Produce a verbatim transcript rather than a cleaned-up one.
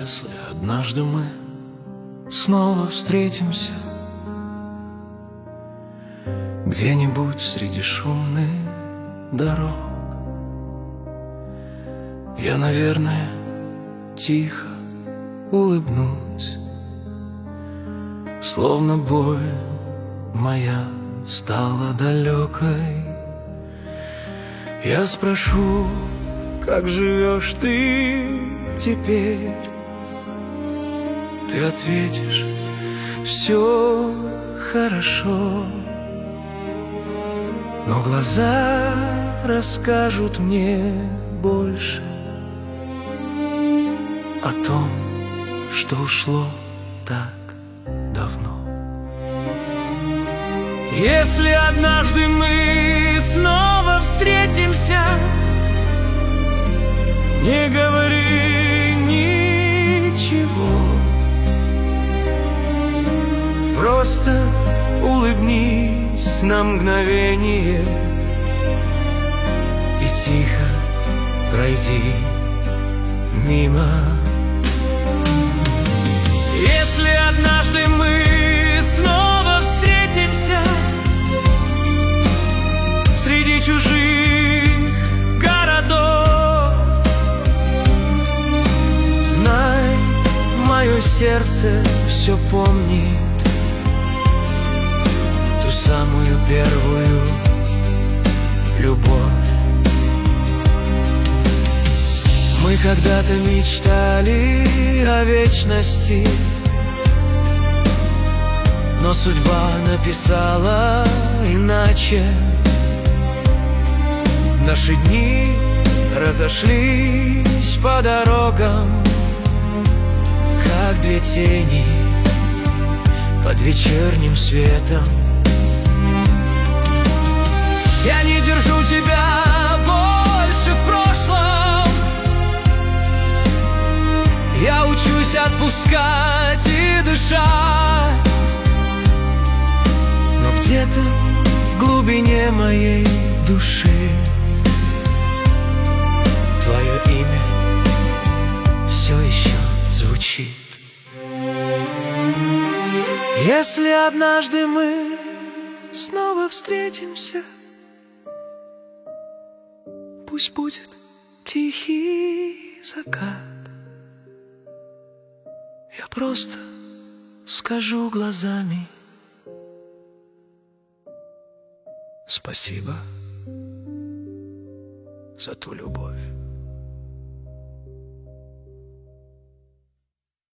Если однажды мы снова встретимся где-нибудь среди шумных дорог, я, наверное, тихо улыбнусь, словно боль моя стала далекой. Я спрошу, как живешь ты теперь? Ты ответишь: все хорошо. Но глаза расскажут мне больше о том, что ушло так давно. Если однажды мы снова встретимся, не говори ничего, просто улыбнись на мгновение и тихо пройди мимо. Если однажды мы снова встретимся среди чужих городов, знай, мое сердце все помнит ту самую первую любовь. Мы когда-то мечтали о вечности, но судьба написала иначе. Наши дни разошлись по дорогам, как две тени под вечерним светом. Я не держу тебя больше в прошлом, я учусь отпускать и дышать. Но где-то в глубине моей души твое имя все еще звучит. Если однажды мы снова встретимся, пусть будет тихий закат. Я просто скажу глазами: спасибо за ту любовь.